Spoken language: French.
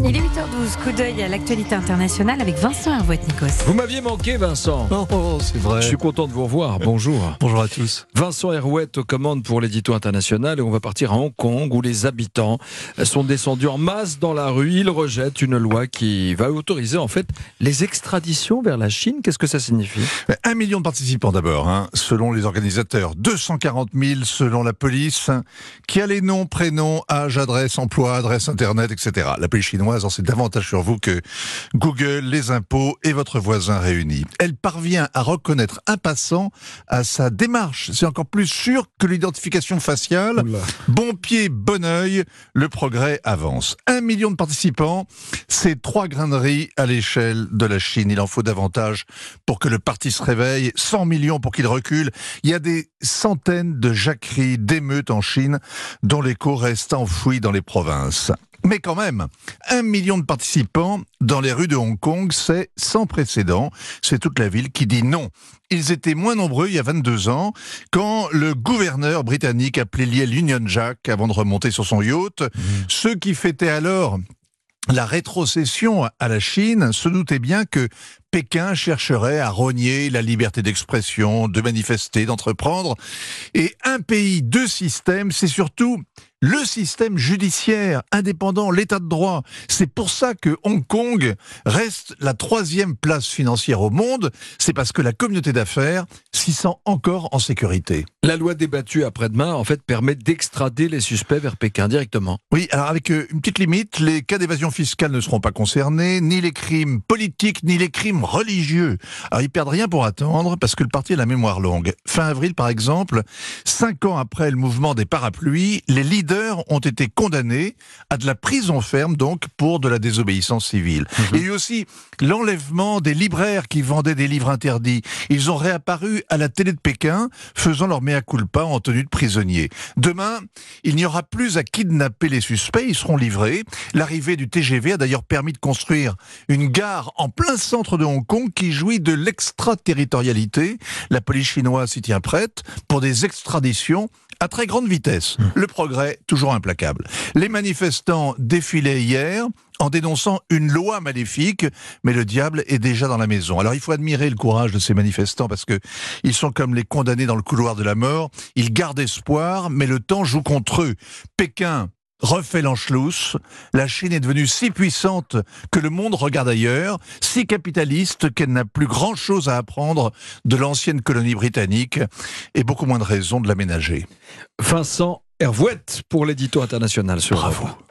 Il est 8h12, coup d'œil à l'actualité internationale avec Vincent Hervouet, Nikos. Vous m'aviez manqué, Vincent. Oh, c'est vrai. Je suis content de vous revoir. Bonjour. Bonjour à tous. Vincent Hervouet aux commandes pour l'édito international et on va partir à Hong Kong où les habitants sont descendus en masse dans la rue. Ils rejettent une loi qui va autoriser en fait les extraditions vers la Chine. Qu'est-ce que ça signifie ? 1 million de participants d'abord, selon les organisateurs. 240 000 selon la police, qui a les noms, prénoms, âge, adresse, emploi, adresse internet, etc. La police chinoise en sait davantage sur vous que Google, les impôts et votre voisin réunis. Elle parvient à reconnaître un passant à sa démarche. C'est encore plus sûr que l'identification faciale. Oula. Bon pied, bon œil, le progrès avance. 1 million de participants, c'est 3 grains de riz à l'échelle de la Chine. Il en faut davantage pour que le parti se réveille, 100 millions pour qu'il recule. Il y a des centaines de jacqueries, d'émeutes en Chine, dont l'écho reste enfoui dans les provinces. Mais quand même, 1 million de participants dans les rues de Hong Kong, c'est sans précédent. C'est toute la ville qui dit non. Ils étaient moins nombreux il y a 22 ans, quand le gouverneur britannique appelait l'Union Jack avant de remonter sur son yacht. Ceux qui fêtaient alors la rétrocession à la Chine se doutaient bien que Pékin chercherait à rogner la liberté d'expression, de manifester, d'entreprendre. Et un pays, deux systèmes, c'est surtout le système judiciaire indépendant, l'état de droit. C'est pour ça que Hong Kong reste la 3e place financière au monde. C'est parce que la communauté d'affaires s'y sent encore en sécurité. La loi débattue après-demain en fait permet d'extrader les suspects vers Pékin directement. Oui, alors avec une petite limite, les cas d'évasion fiscale ne seront pas concernés, ni les crimes politiques, ni les crimes religieux. Alors ils perdent rien pour attendre, parce que le parti a la mémoire longue. Fin avril, par exemple, 5 ans après le mouvement des parapluies, les leaders ont été condamnés à de la prison ferme, donc, pour de la désobéissance civile. Il y a eu aussi l'enlèvement des libraires qui vendaient des livres interdits. Ils ont réapparu à la télé de Pékin, faisant leur mea culpa en tenue de prisonniers. Demain, il n'y aura plus à kidnapper les suspects, ils seront livrés. L'arrivée du TGV a d'ailleurs permis de construire une gare en plein centre de Hong Kong qui jouit de l'extraterritorialité. La police chinoise s'y tient prête pour des extraditions à très grande vitesse. Le progrès, toujours implacable. Les manifestants défilaient hier en dénonçant une loi maléfique, mais le diable est déjà dans la maison. Alors il faut admirer le courage de ces manifestants parce que ils sont comme les condamnés dans le couloir de la mort. Ils gardent espoir, mais le temps joue contre eux. Pékin refait l'Anschluss. La Chine est devenue si puissante que le monde regarde ailleurs, si capitaliste qu'elle n'a plus grand-chose à apprendre de l'ancienne colonie britannique et beaucoup moins de raisons de l'aménager. Vincent Hervouet pour l'édito international sur Bravo. Europe.